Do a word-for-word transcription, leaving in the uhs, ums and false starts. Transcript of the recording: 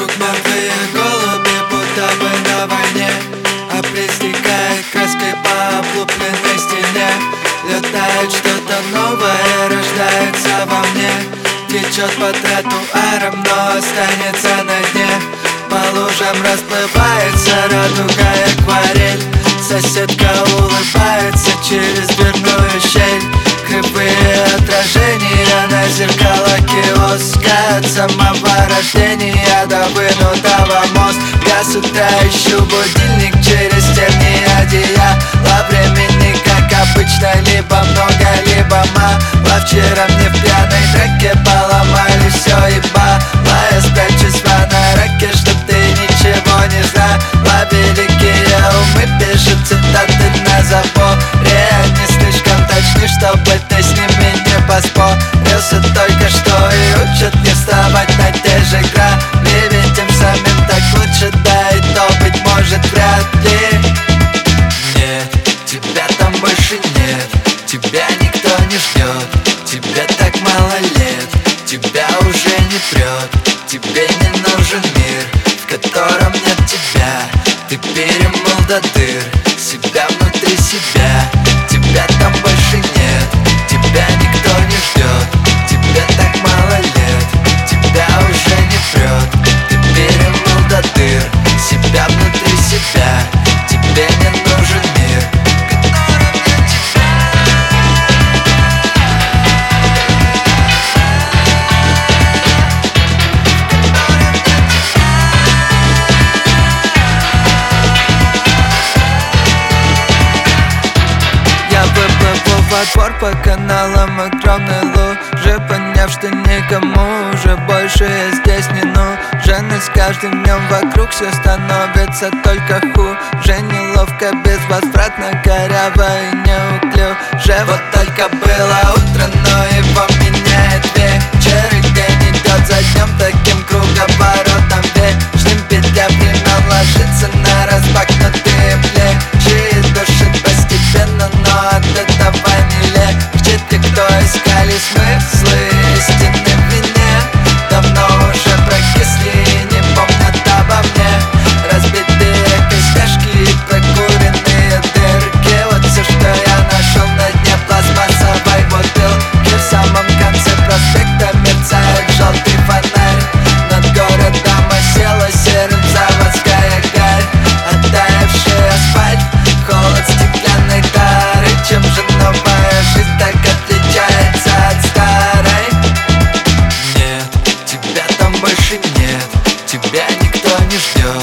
Поют мертвые голуби, будто бы на войне, опреснякая краской по облупленной стене. Летает что-то новое, рождается во мне, течет по тротуарам, но останется на дне. По лужам расплывается радуга и акварель. Соседка улыбается через дверную щель. Кривые отражения на зеркало киоска. От самого рождения до вынутого мозга. Я с утра ищу будильник через тернии одеяла. Времени, как обычно, либо много, либо мало. Вчера мне в пьяной драке поломали все ебало. Я спрячусь в анараке, чтоб ты ничего не знала. Великие умы пишут цитаты на заборе. Они слишком точны, чтобы ты с ними не поспорился. Только что и учат не вставать на те же грабли. Ведь им самим так лучше, да и то, быть может, вряд ли. Нет, тебя там больше нет, тебя никто не ждет, тебе так мало лет, тебя уже не прет. Тебе не нужен мир, в котором нет тебя. Ты перемыл до дыр себя внутри себя. Тебя там больше нет, тебя никто не ждет, тебе так мало лет, тебя уже не прет. Ты перемыл до дыр себя внутри себя. Тебе не нужен мир, в котором нет тебя. Я выплыву во двор по каналам огромной лужи, поняв, что никому уже больше я здесь не нужен. И с каждым днем вокруг все становится только хуже. Неловко, безвозвратно, коряво и неуклюже. Вот только было утро, но его меняет вечер. И день идет за днем таким круговоротом вечным. Петля времен ложится на распахнутые плечи и душит постепенно, но от этого не легче. Те, кто искали смыслы истины в вине, давно уже прокисли и не помнят обо мне. Разбитые костяшки и прокуренные дырки. Вот все, что я нашел на дне пластмассовой бутылки. В самом конце проспекта мерцает желтый фонарь. Над городом осела серым заводская гарь. Оттаивший асфальт, холод стеклянной тары. Чем же новая жизнь так отличается от старой? Нет, тебя там больше нет, тебя никто не ждет,